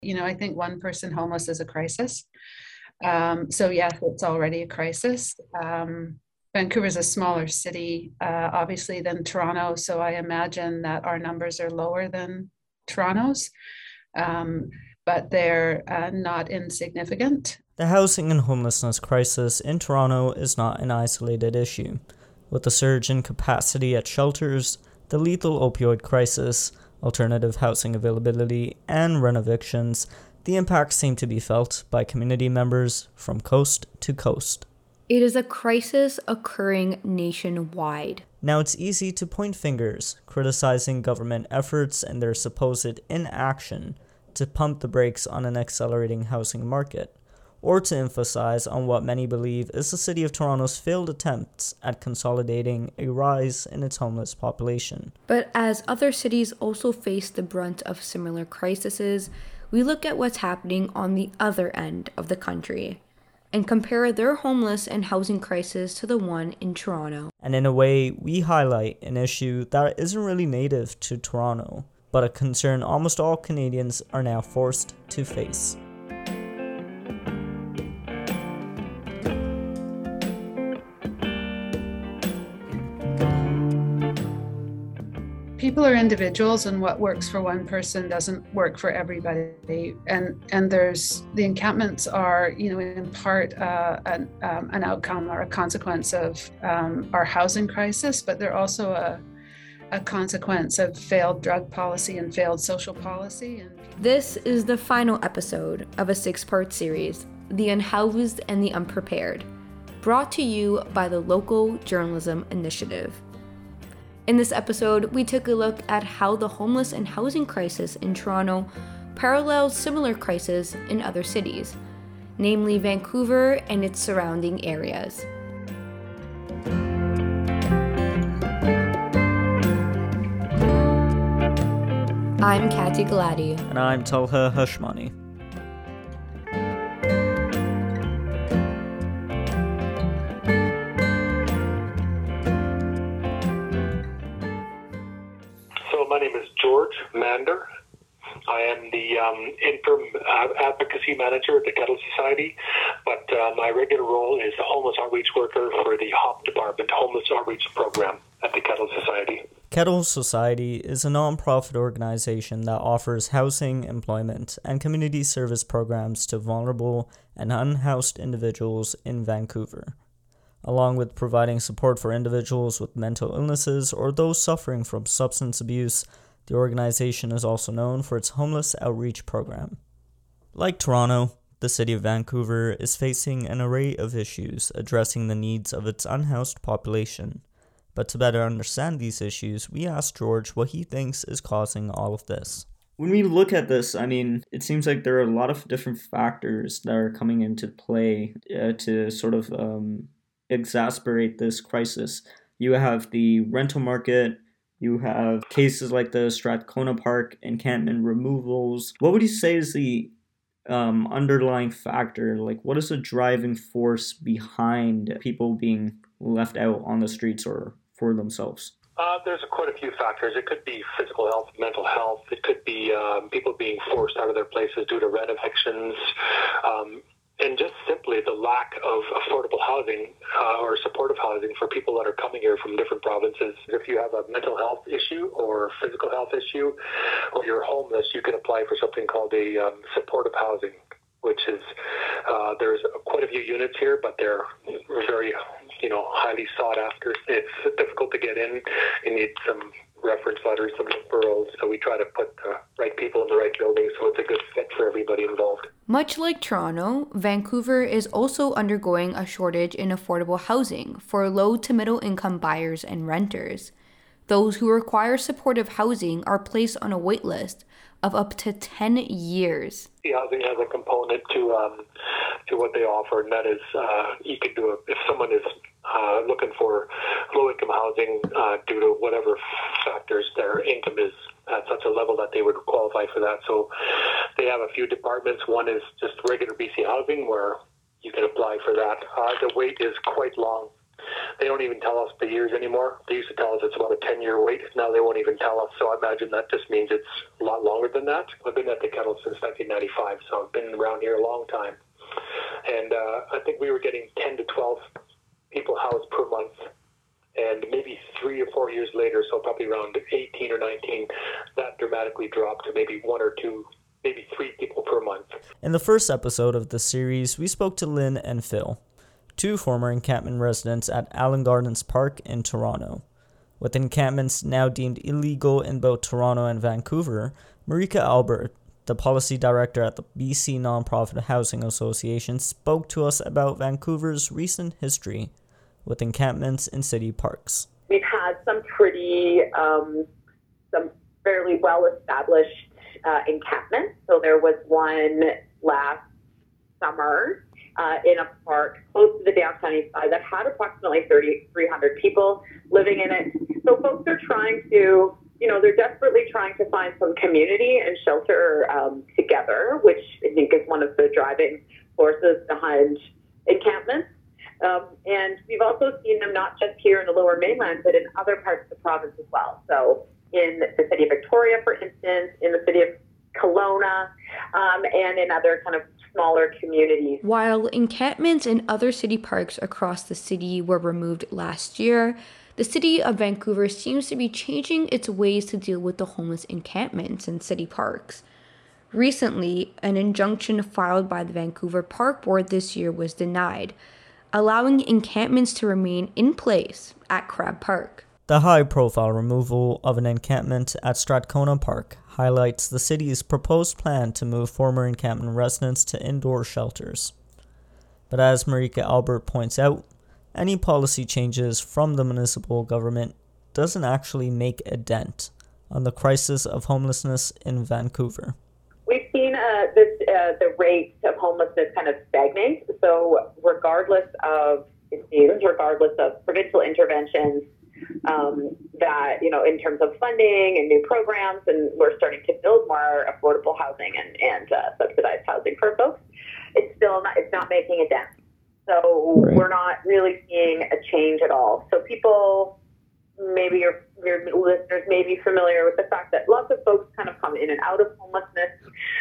I think one person homeless is a crisis. So yes, it's already a crisis. Vancouver is a smaller city, obviously, than Toronto. So I imagine that our numbers are lower than Toronto's, but they're not insignificant. The housing and homelessness crisis in Toronto is not an isolated issue. With the surge in capacity at shelters, the lethal opioid crisis, alternative housing availability, and rent evictions, the impacts seem to be felt by community members from coast to coast. It is a crisis occurring nationwide. Now, it's easy to point fingers, criticizing government efforts and their supposed inaction to pump the brakes on an accelerating housing market, or to emphasize on what many believe is the City of Toronto's failed attempts at consolidating a rise in its homeless population. But as other cities also face the brunt of similar crises, we look at what's happening on the other end of the country and compare their homeless and housing crisis to the one in Toronto. And in a way, we highlight an issue that isn't really native to Toronto, but a concern almost all Canadians are now forced to face. People are individuals, and what works for one person doesn't work for everybody. And there's the encampments are, in part an outcome or a consequence of our housing crisis, but they're also a consequence of failed drug policy and failed social policy. This is the final episode of a 6-part series, The Unhoused and the Unprepared, brought to you by the Local Journalism Initiative. In this episode, we took a look at how the homeless and housing crisis in Toronto parallels similar crises in other cities, namely Vancouver and its surrounding areas. I'm Kathy Galati. And I'm Talha Hashmani. My name is George Mander. I am the interim advocacy manager at the Kettle Society, but my regular role is a homeless outreach worker for the HOP department, Homeless Outreach Program at the Kettle Society. Kettle Society is a non-profit organization that offers housing, employment, and community service programs to vulnerable and unhoused individuals in Vancouver, along with providing support for individuals with mental illnesses or those suffering from substance abuse. The organization is also known for its homeless outreach program. Like Toronto, the city of Vancouver is facing an array of issues addressing the needs of its unhoused population. But to better understand these issues, we asked George what he thinks is causing all of this. When we look at this, it seems like there are a lot of different factors that are coming into play to sort of exacerbate this crisis. You have the rental market, you have cases like the Strathcona Park encampment removals. What would you say is the underlying factor? Like, what is the driving force behind people being left out on the streets or for themselves? There's quite a few factors. It could be physical health, mental health. It could be people being forced out of their places due to rent evictions. And just simply the lack of affordable housing or supportive housing for people that are coming here from different provinces. If you have a mental health issue or physical health issue, or you're homeless, you can apply for something called a supportive housing, which is there's quite a few units here, but they're very highly sought after. It's difficult to get in. You need some reference letters, some referrals, so we try to put the right people in the right building so it's a good fit for everybody involved. Much like Toronto, Vancouver is also undergoing a shortage in affordable housing for low to middle income buyers and renters. Those who require supportive housing are placed on a wait list of up to 10 years. The housing has a component to what they offer, and that is you can do it if someone is looking for low-income housing due to whatever factors their income is at such a level that they would qualify for that. So they have a few departments. One is just regular BC housing where you can apply for that. The wait is quite long. They don't even tell us the years anymore. They used to tell us it's about a 10-year wait. Now they won't even tell us. So I imagine that just means it's a lot longer than that. I've been at the kennel since 1995, so I've been around here a long time. And I think we were getting 10 to 12 people housed per month. And maybe 3 or 4 years later, so probably around 18 or 19, that dramatically dropped to maybe 1 or 2, maybe 3 people per month. In the first episode of the series, we spoke to Lynn and Phil, 2 former encampment residents at Allen Gardens Park in Toronto. With encampments now deemed illegal in both Toronto and Vancouver, Marika Albert, the policy director at the BC Nonprofit Housing Association, spoke to us about Vancouver's recent history with encampments in city parks. We've had some fairly well-established encampments. So there was one last summer in a park close to the downtown east side that had approximately 300 people living in it. So folks are trying to, they're desperately trying to find some community and shelter together, which I think is one of the driving forces behind encampments. And we've also seen them not just here in the Lower Mainland, but in other parts of the province as well. So in the city of Victoria, for instance, in the city of Kelowna, and in other kind of smaller communities. While encampments in other city parks across the city were removed last year, the city of Vancouver seems to be changing its ways to deal with the homeless encampments in city parks. Recently, an injunction filed by the Vancouver Park Board this year was denied, allowing encampments to remain in place at Crab Park. The high-profile removal of an encampment at Strathcona Park highlights the city's proposed plan to move former encampment residents to indoor shelters. But as Marika Albert points out, any policy changes from the municipal government doesn't actually make a dent on the crisis of homelessness in Vancouver. We've seen the rate of homelessness kind of stagnate. So regardless of provincial interventions, that, in terms of funding and new programs, and we're starting to build more affordable housing and subsidized housing for folks, it's not making a dent. So We're not really seeing a change at all. So people, maybe your listeners may be familiar with the fact that lots of folks kind of come in and out of homelessness.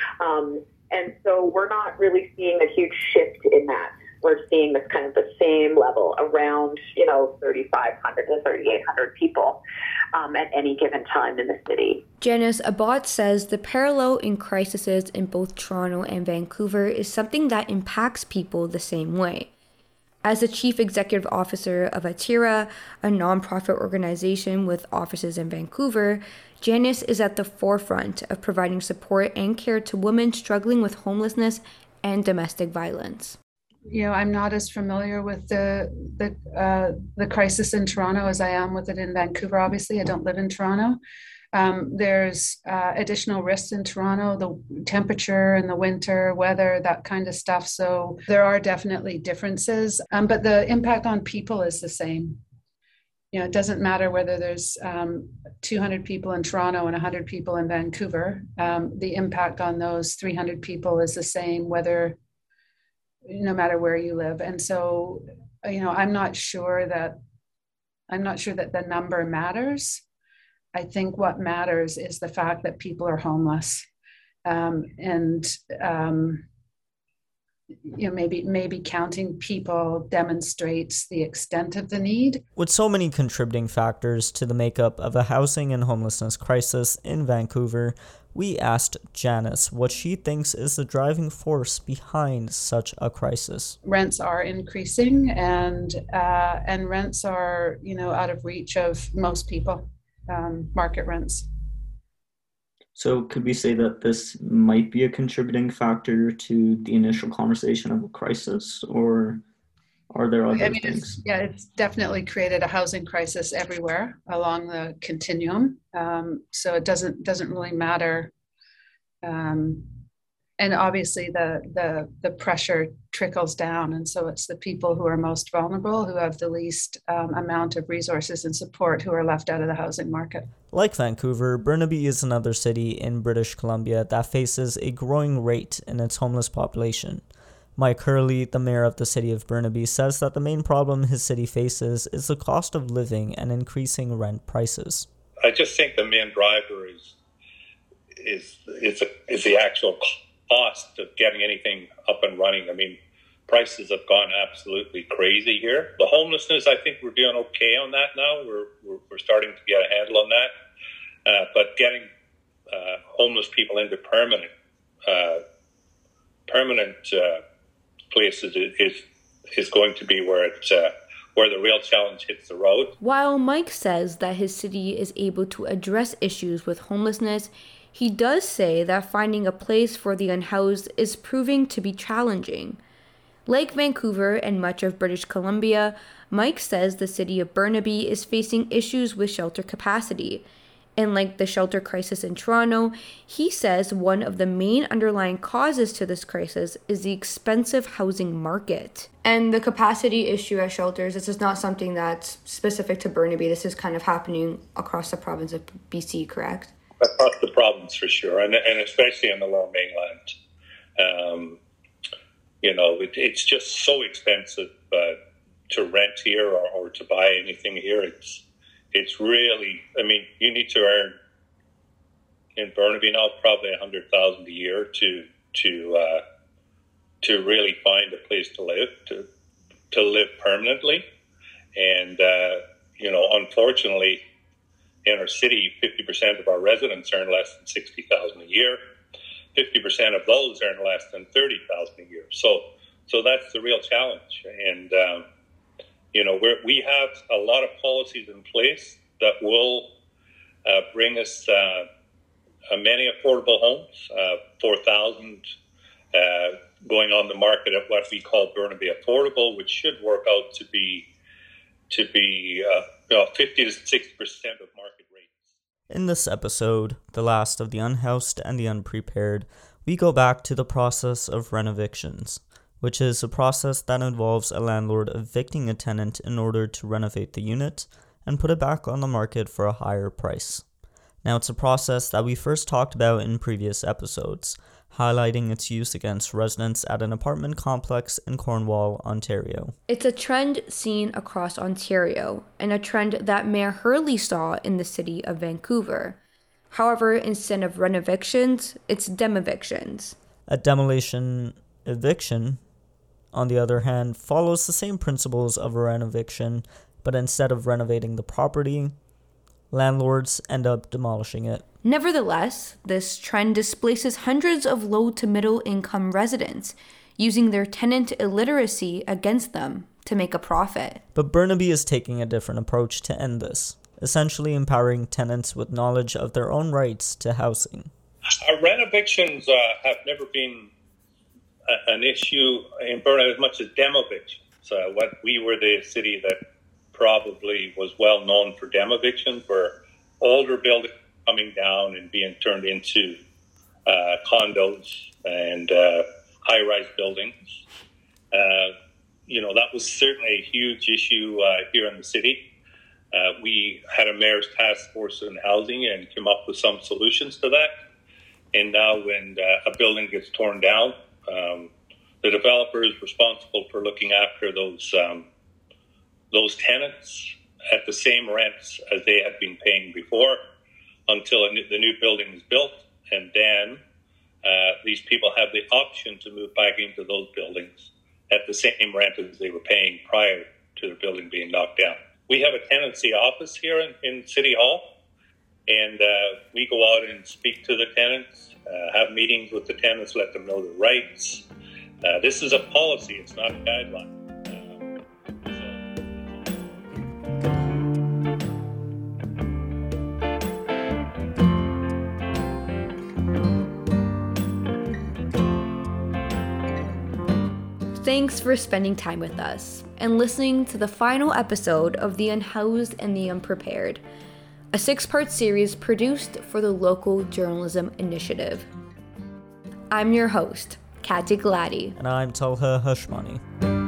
And so we're not really seeing a huge shift in that. We're seeing this kind of the same level around, 3,500 to 3,800 people at any given time in the city. Janice Abbott says the parallel in crises in both Toronto and Vancouver is something that impacts people the same way. As the chief executive officer of Atira, a nonprofit organization with offices in Vancouver, Janice is at the forefront of providing support and care to women struggling with homelessness and domestic violence. I'm not as familiar with the crisis in Toronto as I am with it in Vancouver. Obviously, I don't live in Toronto. There's additional risks in Toronto, the temperature in the winter, weather, that kind of stuff. So there are definitely differences, but the impact on people is the same. It doesn't matter whether there's 200 people in Toronto and 100 people in Vancouver. The impact on those 300 people is the same, no matter where you live. And so, I'm not sure that the number matters. I think what matters is the fact that people are homeless, maybe counting people demonstrates the extent of the need. With so many contributing factors to the makeup of a housing and homelessness crisis in Vancouver, we asked Janice what she thinks is the driving force behind such a crisis. Rents are increasing, and rents are, out of reach of most people. Market rents. So could we say that this might be a contributing factor to the initial conversation of a crisis, or are there other things? It's definitely created a housing crisis everywhere along the continuum. So it doesn't really matter. And obviously the pressure trickles down. And so it's the people who are most vulnerable, who have the least amount of resources and support, who are left out of the housing market. Like Vancouver, Burnaby is another city in British Columbia that faces a growing rate in its homeless population. Mike Hurley, the mayor of the city of Burnaby, says that the main problem his city faces is the cost of living and increasing rent prices. I just think the main driver is the actual cost of getting anything up and running. I mean, prices have gone absolutely crazy here. The homelessness, I think we're doing okay on that now. We're starting to get a handle on that. But getting homeless people into permanent places is going to be where the real challenge hits the road. While Mike says that his city is able to address issues with homelessness, he does say that finding a place for the unhoused is proving to be challenging. Like Vancouver and much of British Columbia, Mike says the city of Burnaby is facing issues with shelter capacity. And like the shelter crisis in Toronto, he says one of the main underlying causes to this crisis is the expensive housing market. And the capacity issue at shelters, this is not something that's specific to Burnaby. This is kind of happening across the province of BC, correct? Across the province for sure, and especially in the Lower Mainland. It's just so expensive to rent here or to buy anything here. It's really, I mean, you need to earn in Burnaby now probably $100,000 a year to really find a place to live, to live permanently. And unfortunately, in our city, 50% of our residents earn less than $60,000 a year. 50% of those earn less than $30,000 a year. So that's the real challenge. And we have a lot of policies in place that will bring us many affordable homes, 4,000 going on the market at what we call Burnaby Affordable, which should work out to be 50 to 60% of market rates. In this episode, the last of the unhoused and the unprepared, we go back to the process of renovictions, which is a process that involves a landlord evicting a tenant in order to renovate the unit and put it back on the market for a higher price. Now, it's a process that we first talked about in previous episodes, highlighting its use against residents at an apartment complex in Cornwall, Ontario. It's a trend seen across Ontario, and a trend that Mayor Hurley saw in the city of Vancouver. However, instead of renovictions, it's demevictions. A demolition eviction, on the other hand, follows the same principles of a renoviction, but instead of renovating the property, landlords end up demolishing it. Nevertheless, this trend displaces hundreds of low to middle income residents, using their tenant illiteracy against them to make a profit. But Burnaby is taking a different approach to end this, essentially empowering tenants with knowledge of their own rights to housing. Renovictions have never been an issue in Burnaby as much as demevictions. We were the city that probably was well known for demevictions, where older buildings coming down and being turned into condos and high-rise buildings. That was certainly a huge issue here in the city. We had a mayor's task force in housing and came up with some solutions to that. And now when a building gets torn down, the developer is responsible for looking after those tenants at the same rents as they had been paying before until the new building is built. And then these people have the option to move back into those buildings at the same rent as they were paying prior to the building being knocked down. We have a tenancy office here in City Hall, and we go out and speak to the tenants, have meetings with the tenants, let them know their rights. This is a policy, it's not a guideline. Thanks for spending time with us and listening to the final episode of The Unhoused and the Unprepared, a 6-part series produced for the Local Journalism Initiative. I'm your host, Katya Gladdy. And I'm Talha Hashmani.